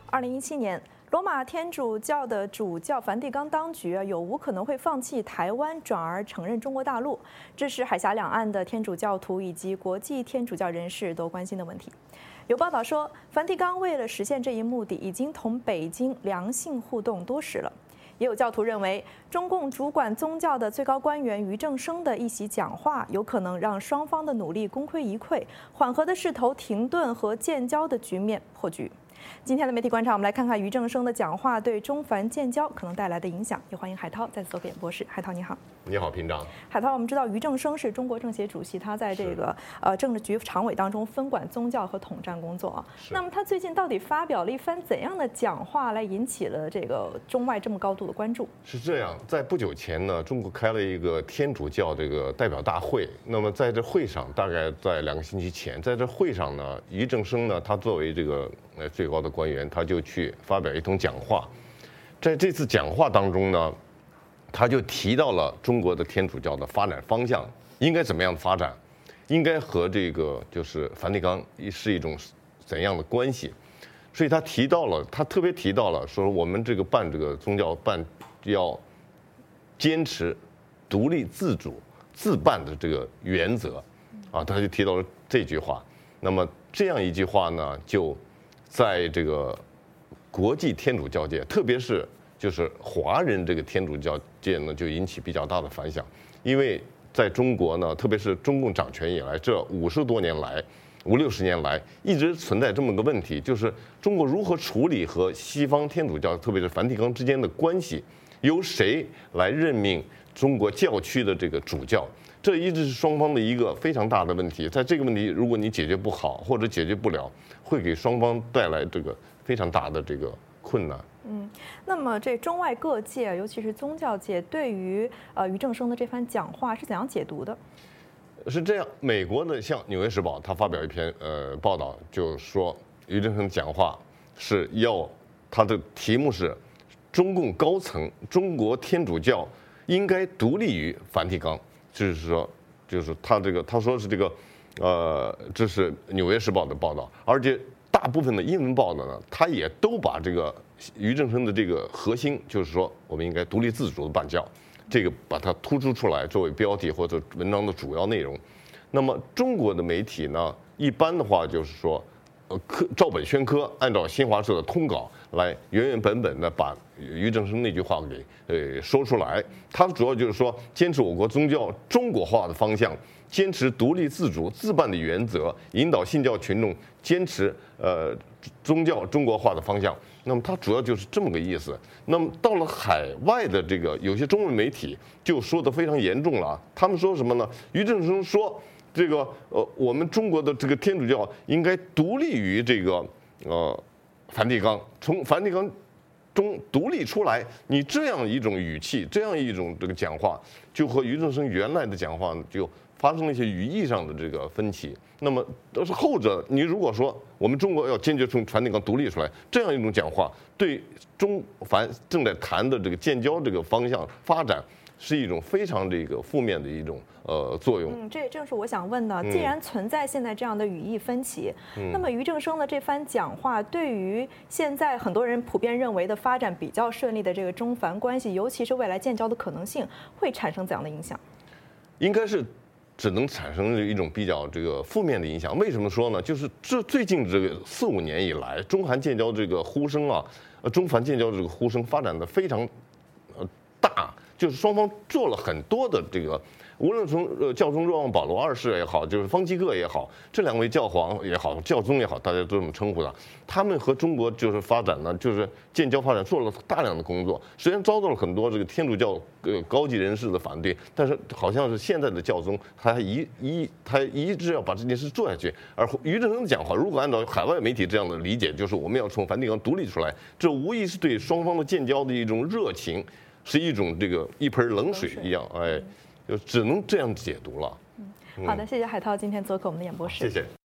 2017年，罗马天主教的主教梵蒂冈当局有无可能会放弃台湾，转而承认中国大陆？这是海峡两岸的天主教徒以及国际天主教人士都关心的问题。有报道说，梵蒂冈为了实现这一目的，已经同北京良性互动多时了。也有教徒认为，中共主管宗教的最高官员俞正声的一席讲话，有可能让双方的努力功亏一篑，缓和的势头停顿和建交的局面破局。今天的媒体观察，我们来看看俞正声的讲话对中梵建交可能带来的影响。也欢迎海涛再次做个演播室。海涛你好。 你好，平章。 海涛，我们知道俞正声是中国政协主席，他在这个政治局常委当中分管宗教和统战工作。那么他最近到底发表了一番怎样的讲话，来引起了这个中外这么高度的关注？ 是这样，在不久前呢，中国开了一个天主教这个代表大会。那么在这会上，大概在2个星期前，在这会上呢，俞正声呢，他作为这个最高的官员，他就去发表一通讲话。在这次讲话当中呢，他就提到了中国的天主教的发展方向应该怎么样的发展，应该和这个就是梵蒂冈是一种怎样的关系。所以他特别提到了说，我们这个办这个宗教办要坚持独立自主自办的这个原则啊，他就提到了这句话。那么这样一句话呢，就在这个国际天主教界，特别是就是华人这个天主教界呢，就引起比较大的反响。因为在中国呢，特别是中共掌权以来，这50多年来，50-60年来，一直存在这么个问题，就是中国如何处理和西方天主教，特别是梵蒂冈之间的关系，由谁来任命中国教区的这个主教？这一直是双方的一个非常大的问题。在这个问题，如果你解决不好或者解决不了，会给双方带来这个非常大的这个困难。 那么这中外各界，尤其是宗教界，对于俞正声的这番讲话是怎样解读的？ 是这样，美国的像《纽约时报》，他发表一篇报道，就说俞正声讲话是他的题目是“中共高层中国天主教应该独立于梵蒂冈”，就是说，他说是这个这是《纽约时报》的报道，而且大部分的英文报道呢，他也都把这个俞正声的这个核心，就是说我们应该独立自主的办教，这个把它突出出来作为标题或者文章的主要内容。那么中国的媒体呢，一般的话就是说，照本宣科，按照新华社的通稿来原原本本的把俞正声那句话给说出来。他主要就是说，坚持我国宗教中国化的方向，坚持独立自主自办的原则，引导信教群众坚持宗教中国化的方向。那么它主要就是这么个意思。那么到了海外的这个有些中文媒体就说得非常严重了。他们说什么呢？俞正声说，这个我们中国的这个天主教应该独立于这个梵蒂冈，从梵蒂冈中独立出来。你这样一种语气，这样一种这个讲话，就和俞正声原来的讲话就发生了一些语义上的这个分歧。那么都是后者，你如果说我们中国要坚决从梵蒂冈独立出来，这样一种讲话，对中梵正在谈的这个建交这个方向发展，是一种非常这个负面的一种作用。 这也正是我想问的。既然存在现在这样的语义分歧，那么俞正声的这番讲话，对于现在很多人普遍认为的发展比较顺利的这个中梵关系，尤其是未来建交的可能性，会产生怎样的影响？ 应该是只能产生一种比较这个负面的影响。为什么说呢？就是这最近这个4-5年以来，中韩建交这个呼声啊，中梵建交这个呼声发展的非常大，就是双方做了很多的这个，无论从教宗若望保罗2世也好，就是方济各也好，这2位教皇也好，教宗也好，大家都这么称呼的，他们和中国就是发展呢，就是建交发展做了大量的工作，虽然遭到了很多这个天主教高级人士的反对，但是好像是现在的教宗他一直要把这件事做下去。而俞正声的讲话，如果按照海外媒体这样的理解，就是我们要从梵蒂冈独立出来，这无疑是对双方的建交的一种热情，是一种这个一盆冷水一样，就只能这样解读了。 好的，谢谢海涛今天做客我们的演播室。 谢谢。